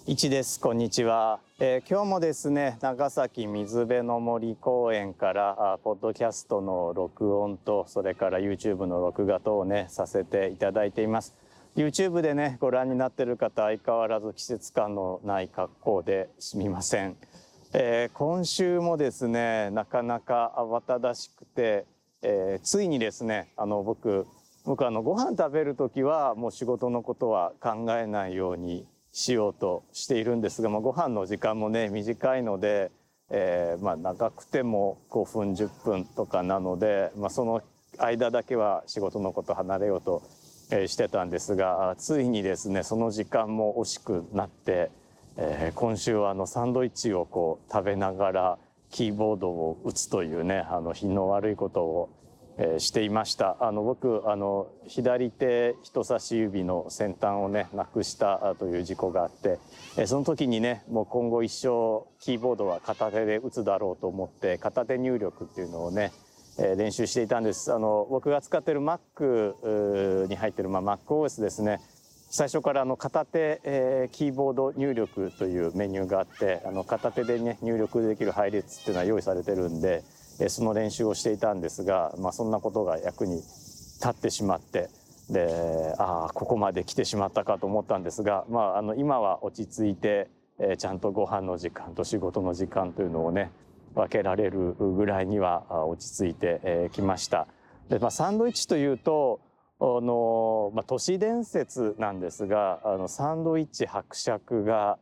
一です。こんにちは。今日もですね、長崎水辺の森公園からポッドキャストの録音と、それから YouTube の録画等をね、させていただいています。YouTube でね、ご覧になっている方、相変わらず季節感のない格好ですみません。今週もですね、なかなか慌ただしくて、ついにですね、僕ご飯食べる時はもう仕事のことは考えないようにしようとしているんですが、ご飯の時間もね短いので、長くても5分10分とかなので、その間だけは仕事のこと離れようとしてたんですが、ついにですねその時間も惜しくなって、今週はサンドイッチを食べながらキーボードを打つというね品の悪いことをしていました。僕左手人差し指の先端をねなくしたという事故があって、その時にねもう今後一生キーボードは片手で打つだろうと思って片手入力っていうのをね練習していたんです。僕が使っている Mac に入っている、MacOS ですね。最初から片手、キーボード入力というメニューがあって、片手でね入力できる配列っていうのは用意されてるんで、その練習をしていたんですが、そんなことが役に立ってしまって、でここまで来てしまったかと思ったんですが、今は落ち着いて、ちゃんとご飯の時間と仕事の時間というのをね分けられるぐらいには落ち着いてきました。で、サンドイッチというと都市伝説なんですが、サンドイッチ伯爵が、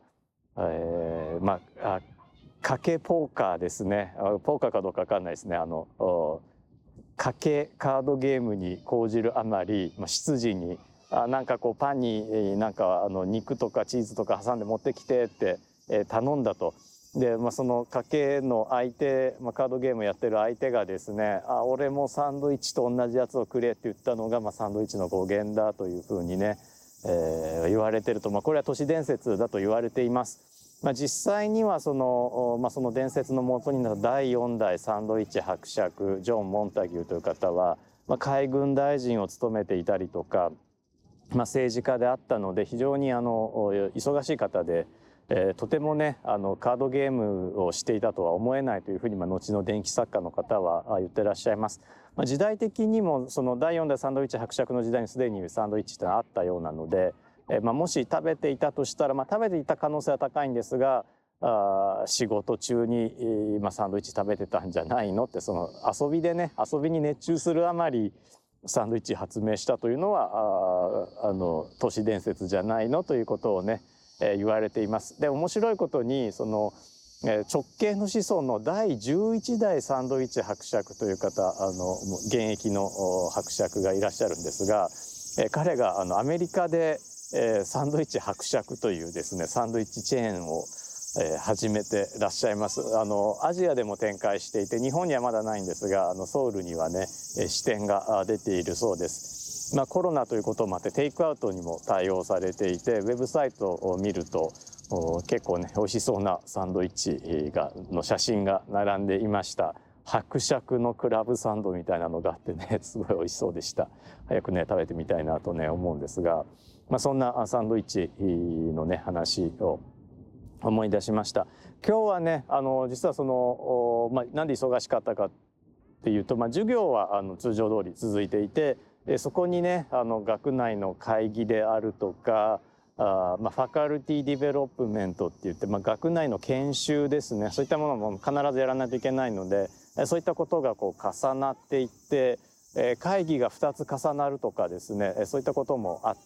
賭けポーカーですね。ポーカーかどうか分かんないですね。賭けカードゲームに講じるあまり、執事になんかパンになんか肉とかチーズとか挟んで持ってきてって頼んだと。で、その賭けの相手、カードゲームやってる相手がですね、俺もサンドイッチと同じやつをくれって言ったのが、サンドイッチの語源だというふうにね、言われてると、これは都市伝説だと言われています。実際にはその伝説の元になった第4代サンドイッチ伯爵ジョン・モンタギューという方は、海軍大臣を務めていたりとか、政治家であったので非常に忙しい方で、とてもねカードゲームをしていたとは思えないというふうに、後の伝記作家の方は言ってらっしゃいます。時代的にもその第4代サンドイッチ伯爵の時代にすでにサンドイッチってのはあったようなので、もし食べていたとしたら、食べていた可能性は高いんですが、仕事中に、サンドイッチ食べてたんじゃないのって、その遊びでね遊びに熱中するあまりサンドイッチ発明したというのは都市伝説じゃないのということをね言われています。で、面白いことにその直系の子孫の第11代サンドイッチ伯爵という方現役の伯爵がいらっしゃるんですが、彼がアメリカでサンドイッチ伯爵というですねサンドイッチチェーンを始めてらっしゃいます。アジアでも展開していて、日本にはまだないんですがソウルにはね支店が出ているそうです。コロナということもあってテイクアウトにも対応されていて、ウェブサイトを見ると結構ね美味しそうなサンドイッチの写真が並んでいました。伯爵のクラブサンドみたいなのがあってねすごい美味しそうでした。早くね食べてみたいなとね思うんですが、そんなサンドイッチのね話を思い出しました。今日はね実はその、なんで忙しかったかっていうと、授業は通常通り続いていて、そこにね学内の会議であるとかファカルティディベロップメントって言って、学内の研修ですね、そういったものも必ずやらないといけないので、そういったことが重なっていって、会議が2つ重なるとかですね、そういったこともあって、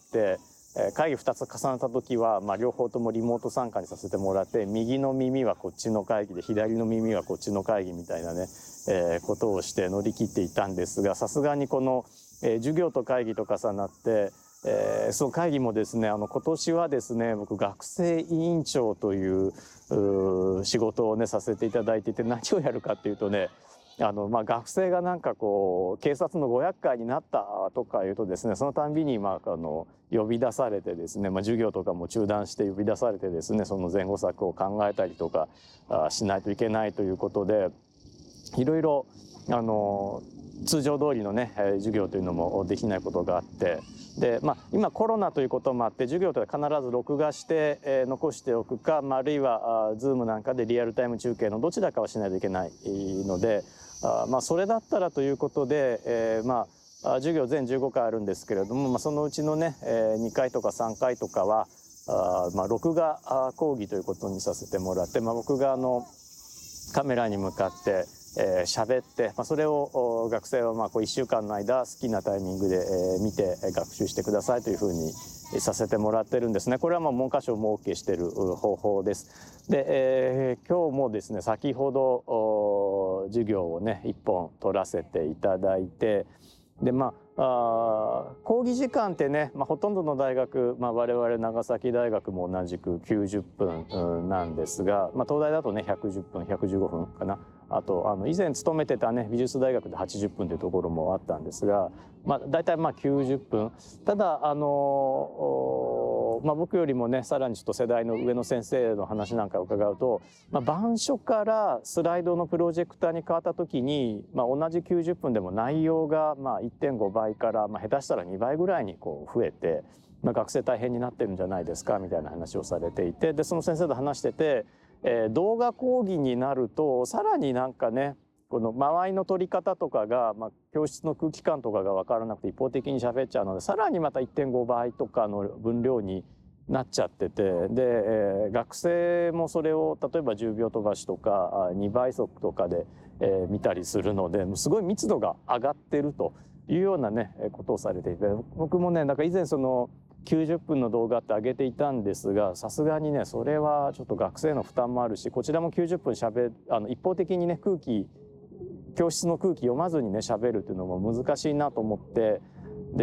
会議2つ重なった時は、両方ともリモート参加にさせてもらって、右の耳はこっちの会議で左の耳はこっちの会議みたいなね、ことをして乗り切っていたんですが、さすがにこの授業と会議と重なって、その会議もですね今年はですね僕学生委員長という仕事をねさせていただいていて、何をやるかっていうとね学生がなんか警察のご厄介になったとかいうとですね、そのたんびに呼び出されてですね、授業とかも中断して呼び出されてですね、その前後策を考えたりとかしないといけないということで、 いろいろ通常通りのね授業というのもできないことがあって、で、今コロナということもあって授業というのは必ず録画して残しておくか、あるいはZoomなんかでリアルタイム中継のどちらかはしないといけないので、それだったらということで、授業全15回あるんですけれども、そのうちのね2回とか3回とかは録画講義ということにさせてもらって、僕がカメラに向かって喋って、それを学生は1週間の間好きなタイミングで見て学習してくださいというふうにさせてもらってるんですね。これは文科省も OK している方法です。で、今日もですね先ほど授業をね1本取らせていただいて、で講義時間ってね、ほとんどの大学、我々長崎大学も同じく90分なんですが、東大だとね110分115分かな。あと以前勤めてたね美術大学で80分というところもあったんですが、大体90分。ただ僕よりもねさらにちょっと世代の上の先生の話なんかを伺うと、板書からスライドのプロジェクターに変わった時に、同じ90分でも内容が1.5倍から、下手したら2倍ぐらいに増えて、学生大変になってるんじゃないですかみたいな話をされていて、でその先生と話してて、動画講義になるとさらになんかねこの間合いの取り方とかが、教室の空気感とかが分からなくて一方的に喋っちゃうので、さらにまた 1.5 倍とかの分量になっちゃってて、で、学生もそれを例えば10秒飛ばしとか2倍速とかで、見たりするので、すごい密度が上がってるというようなねことをされていて、僕もね以前その90分の動画って上げていたんですが、さすがにねそれはちょっと学生の負担もあるし、こちらも90分一方的にね教室の空気読まずにね喋るっていうのも難しいなと思って、で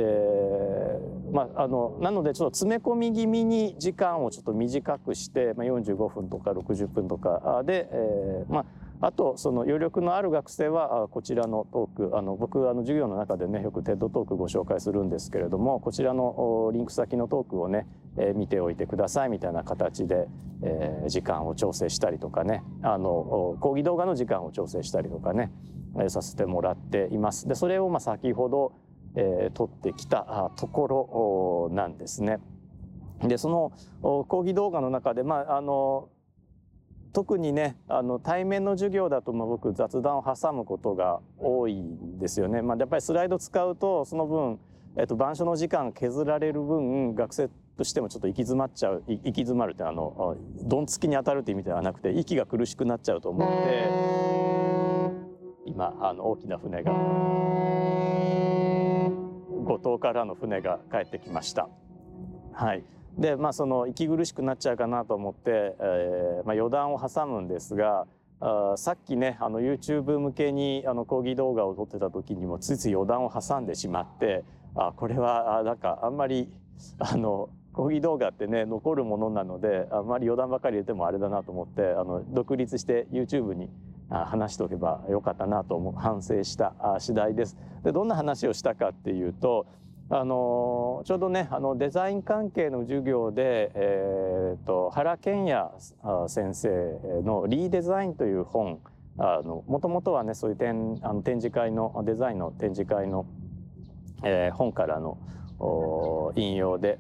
なのでちょっと詰め込み気味に時間をちょっと短くして、45分とか60分とかで、あとその余力のある学生はこちらのトーク、僕授業の中でねよくテッドトークご紹介するんですけれども、こちらのリンク先のトークをね見ておいてくださいみたいな形で時間を調整したりとかね、講義動画の時間を調整したりとかねさせてもらっています。でそれを先ほど撮ってきたところなんですね。でその講義動画の中で特にね対面の授業だと僕雑談を挟むことが多いんですよね。やっぱりスライド使うとその分、板書の時間削られる分学生としてもちょっと行き詰まるってどんつきに当たるという意味ではなくて息が苦しくなっちゃうと思って、今大きな船が五島からの船が帰ってきました。はい。でその息苦しくなっちゃうかなと思って、余談を挟むんですが、さっきねYouTube 向けに講義動画を撮ってた時にもついつい余談を挟んでしまって、これはなんかあんまり講義動画ってね残るものなのであんまり余談ばかり入れてもあれだなと思って独立して YouTube に話しておけばよかったなと反省した次第です。でどんな話をしたかっていうと、ちょうどねデザイン関係の授業で、原健也先生の「リーデザイン」という本、もともとはねそういう展示会のデザインの展示会の、本からの引用で、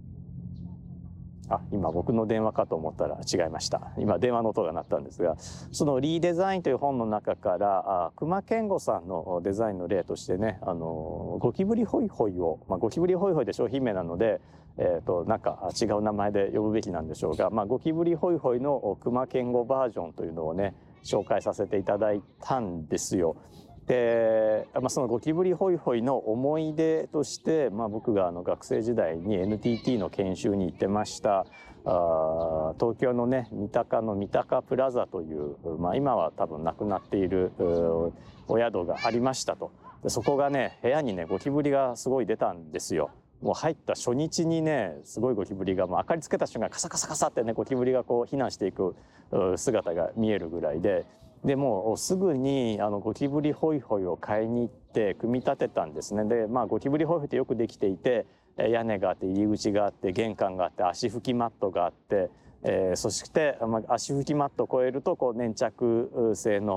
今僕の電話かと思ったら違いました。今電話の音が鳴ったんですが、そのリーデザインという本の中から隈研吾さんのデザインの例としてねゴキブリホイホイを、ゴキブリホイホイで商品名なので、なんか違う名前で呼ぶべきなんでしょうが、ゴキブリホイホイの隈研吾バージョンというのをね紹介させていただいたんですよ。で、そのゴキブリホイホイの思い出として、僕が学生時代に NTT の研修に行ってました東京のね三鷹の三鷹プラザという、今は多分なくなっているお宿がありましたと。でそこがね部屋にねゴキブリがすごい出たんですよ。もう入った初日にねすごいゴキブリがもう明かりつけた瞬間カサカサカサってねゴキブリが避難していく姿が見えるぐらいで。でもうすぐにゴキブリホイホイを買いに行って組み立てたんですね。でゴキブリホイホイってよくできていて屋根があって入り口があって玄関があって足拭きマットがあって、そして足拭きマットを越えると粘着性の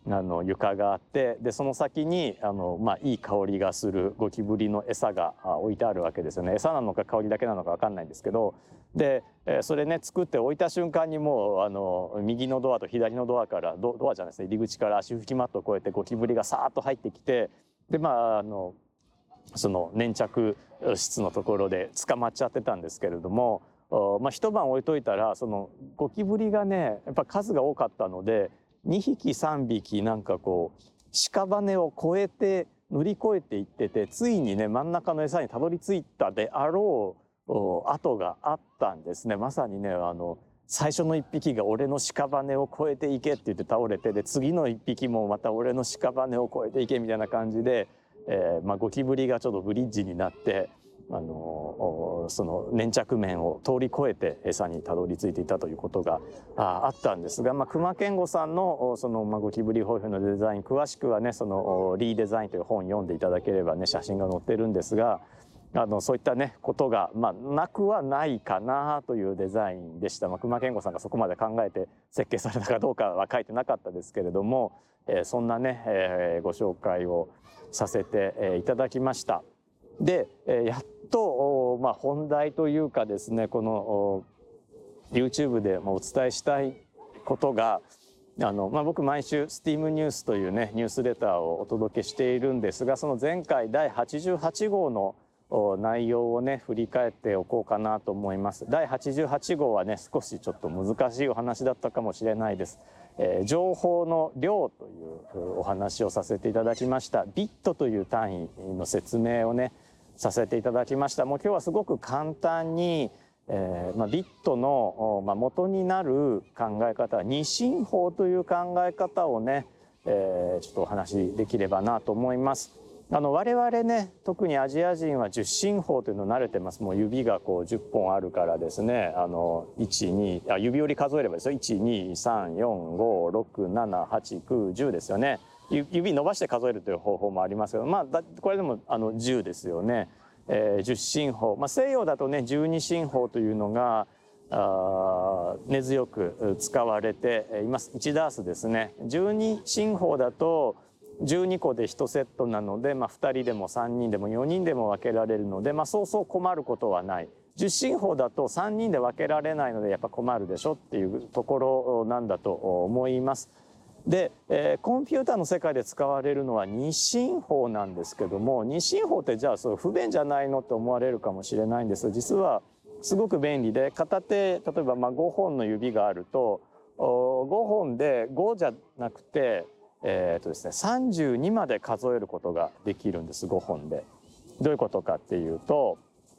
床があって、でその先にいい香りがするゴキブリの餌が置いてあるわけですよね。餌なのか香りだけなのか分かんないんですけど、でそれね作って置いた瞬間にもう右のドアと左のドアからドアじゃないですね、入り口から足拭きマットを越えてゴキブリがさーっと入ってきて、でその粘着室のところで捕まっちゃってたんですけれども、一晩置いといたらそのゴキブリがねやっぱ数が多かったので、2匹3匹なんかこう屍を越えて乗り越えていってて、ついにね真ん中の餌にたどり着いたであろう跡があったんですね。まさにね最初の1匹が俺の屍を越えていけって言って倒れて、で次の1匹もまた俺の屍を越えていけみたいな感じで、ゴキブリがちょっとブリッジになってその粘着面を通り越えて餌にたどり着いていたということがあったんですが、隈研吾さんのそのゴキブリホイフのデザイン、詳しくはねそのリーデザインという本を読んでいただければね写真が載ってるんですが、そういったねことがなくはないかなというデザインでした。隈研吾さんがそこまで考えて設計されたかどうかは書いてなかったですけれども、そんなね、ご紹介をさせていただきました。でやっと本題というかですね、この YouTube でお伝えしたいことが僕毎週 STEAM ニュースというねニュースレターをお届けしているんですが、その前回第88号の内容をね振り返っておこうかなと思います。第88号はね少しちょっと難しいお話だったかもしれないです。情報の量というお話をさせていただきました。ビットという単位の説明をねさせていただきました。もう今日はすごく簡単に、ビットの、元になる考え方、二進法という考え方をね、ちょっとお話しできればなと思います。我々ね特にアジア人は十進法というの慣れてます。もう指がこう10本あるからですね、指折り数えればですよ、12345678910ですよね。指伸ばして数えるという方法もありますけど、これでも10ですよね。十進法、西洋だとね十二進法というのが根強く使われています。1ダースですね。十二進法だと12個で1セットなので、2人でも3人でも4人でも分けられるので、そうそう困ることはない。十進法だと3人で分けられないのでやっぱ困るでしょっていうところなんだと思います。で、コンピューターの世界で使われるのは二進法なんですけども、二進法ってじゃあそう不便じゃないのって思われるかもしれないんです。実はすごく便利で、片手例えば5本の指があると5本で5じゃなくてですね、32まで数えることができるんです。5本で。どういうことかっていうと、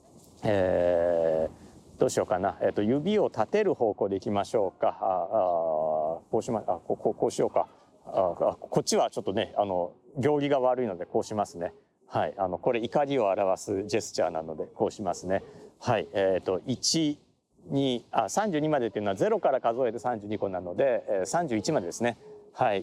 どうしようかな、指を立てる方向でいきましょうか。こうしようか。こっちはちょっとね行儀が悪いのでこうしますね。はい、これ怒りを表すジェスチャーなのでこうしますね。はい、32までっていうのは0から数えて32個なので、31までですね。はい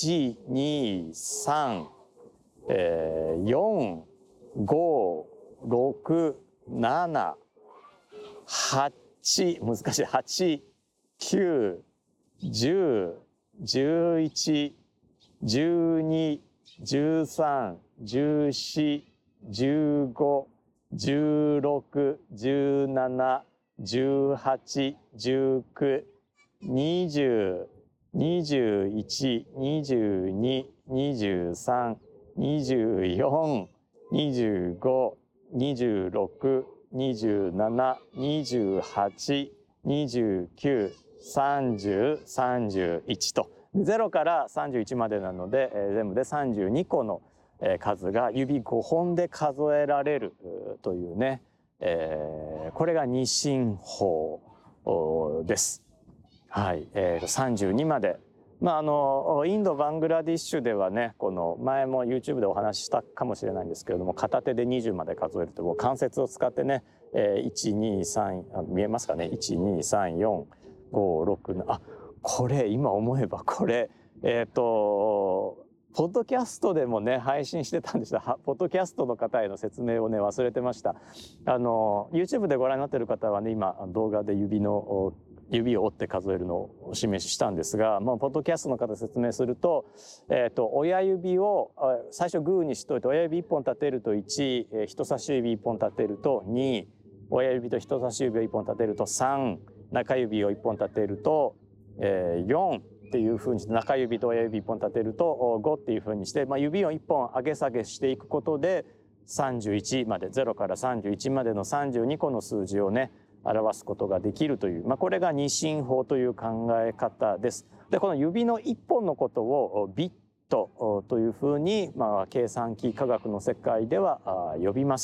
、123、4、5、6、7、8、難しい、8、9、10、11、12、13、14、15、16、17、18、19、20、21、22、23、24、25、26、27、28、29、30、31と0から31までなので全部で32個の数が指5本で数えられるというね、これが二進法です。はい、32まで。インドバングラディッシュではね、この前も YouTube でお話ししたかもしれないんですけれども、片手で20まで数えると関節を使ってね、123見えますかね、1234567、これ今思えばこれポッドキャストでもね配信してたんですが、ポッドキャストの方への説明をね忘れてました。YouTube でご覧になっている方はね今動画で指の指を折って数えるのをお示ししたんですが、ポッドキャストの方で説明すると、親指を最初グーにしといて、親指1本立てると1、人差し指1本立てると2、親指と人差し指を1本立てると3、中指を1本立てると4っていうふうにして、中指と親指1本立てると5っていうふうにして、指を1本上げ下げしていくことで31まで、0から31までの32個の数字をね表すことができるという、これが二進法という考え方です。でこの指の1本のことをビットというふうに、計算機科学の世界では呼びます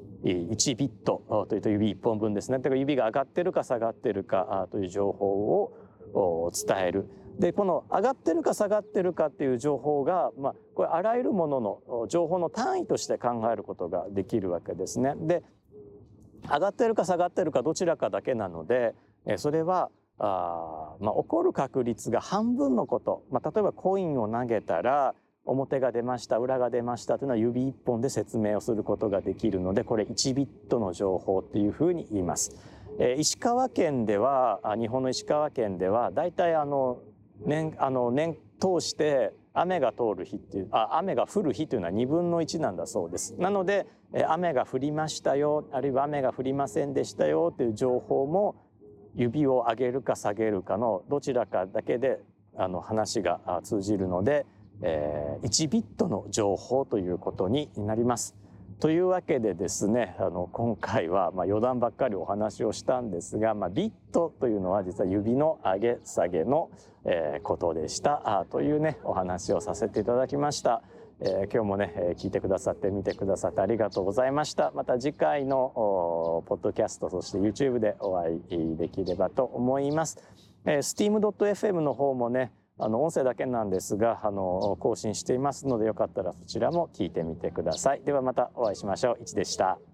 。1ビットというと指1本分ですね。だから指が上がってるか下がってるかという情報を伝える。でこの上がってるか下がってるかっていう情報が、これあらゆるものの情報の単位として考えることができるわけですね。で上がってるか下がってるかどちらかだけなので、それは起こる確率が半分のこと、例えばコインを投げたら表が出ました裏が出ましたというのは指1本で説明をすることができるので、これ1ビットの情報っていうふうに言います。石川県では、日本の石川県ではだいたい年通して雨が通る日っていう雨が降る日というのは2分の1なんだそうです。なので雨が降りましたよ、あるいは雨が降りませんでしたよという情報も指を上げるか下げるかのどちらかだけで話が通じるので、1ビットの情報ということになります。というわけでですね、今回は余談ばっかりお話をしたんですが、ビットというのは実は指の上げ下げのことでしたというねお話をさせていただきました。今日もね聞いてくださって見てくださってありがとうございました。また次回のポッドキャストそして YouTube でお会いできればと思います。steam.fm の方もね音声だけなんですが更新していますので、よかったらそちらも聞いてみてください。ではまたお会いしましょう。いちでした。